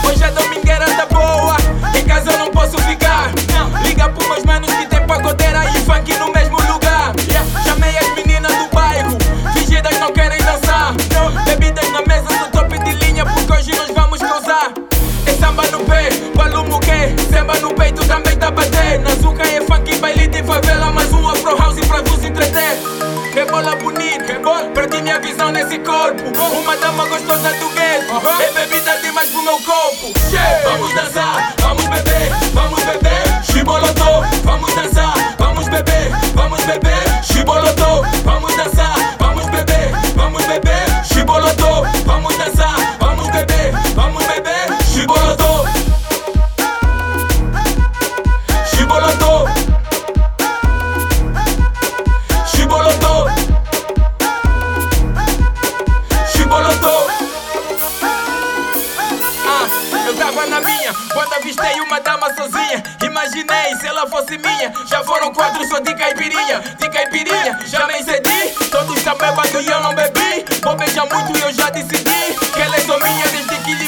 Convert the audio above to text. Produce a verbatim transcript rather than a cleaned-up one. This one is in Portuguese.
Hoje a domingueira tá boa, em casa eu não posso ficar. Liga pros meus manos que tem pagodeira e funk no mesmo lugar. Chamei as meninas do bairro, fingidas não querem dançar. Bebidas na mesa, sou top de linha porque hoje nós vamos causar. É samba no pé, balumo que samba no peito também tá bater. Na Zuca é funk, baile de favela, mais um afro house pra vos entreter. Rebola bonito, rebola, perdi minha visão nesse corpo. Uma dama gostosa do gueto, é bebida demais pro meu corpo. Vamos dançar, vamos beber, vamos beber. Chibolotô, vamos dançar, vamos beber, vamos beber. Chibolotô, vamos dançar, vamos beber, vamos beber. Chibolotô, vamos dançar, vamos beber, vamos beber. Chibolotô, Chibolotô, Chibolotô, Chibolotô. Ah, eu tava na minha, quando avistei uma dama sozinha. Imaginei se ela fosse minha. Já foram quatro só de caipirinha, de caipirinha. Já me excedi, todos estão bebendo e eu não bebi. Vou beijar muito e eu já decidi que ela é só minha desde que lhe